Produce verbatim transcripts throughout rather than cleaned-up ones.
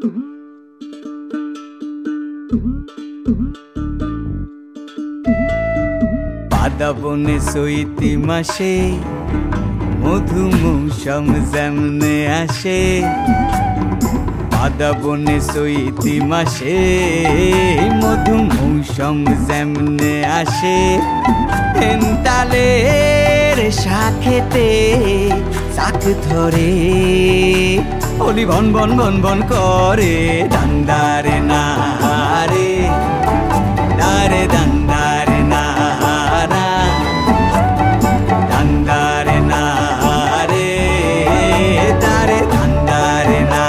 বাদা বনে চৈতি মাসে মধু মৌসুম যেমনে আসে, বাদা বনে চৈতি মাসে মধু মৌসুম যেমনে আসে, হেনতালের শাখেতে চাক ধরে অলি বন বন বন বন করে দান্দারে না রে দারে দান্দারে না দান্দারে না রে দারে দান্দারে না।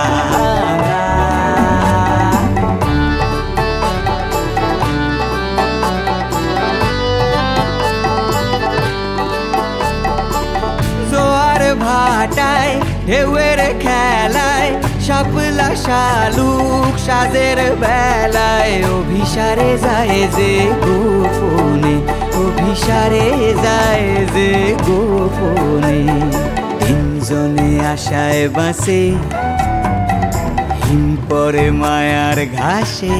জোয়ার ভাটায় ঢেউয়ের খেলায় শাপলা শালুক সাজের বেলায় অভিসারে যায় যে গোপনে, অভিসারে যায় যে গোপনে, তিনজনে আশায় বাঁচে হিম পরে মায়ার ঘাসে,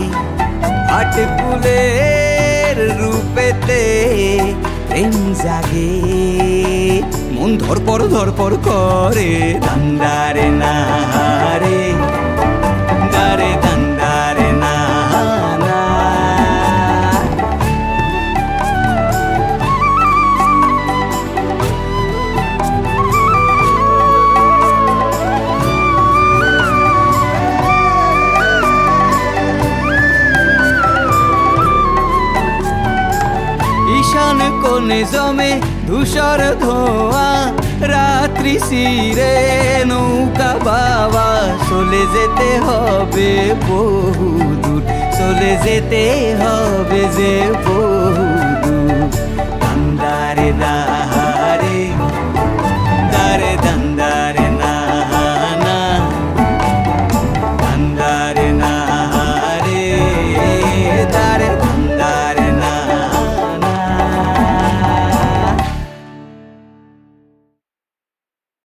আটকুলের রূপেতে প্রেম জাগে মন ধরপর ধরপর করে দান্দারে না রে দারে দান্দারে না না। ঈশান কোণে জমে ধূসর ধোঁয়া, রাত্রি সিরে নৌকা বাবা চলে যেতে হবে বহুদূর, চলে যেতে হবে যে বহুদূর দান্দারে দা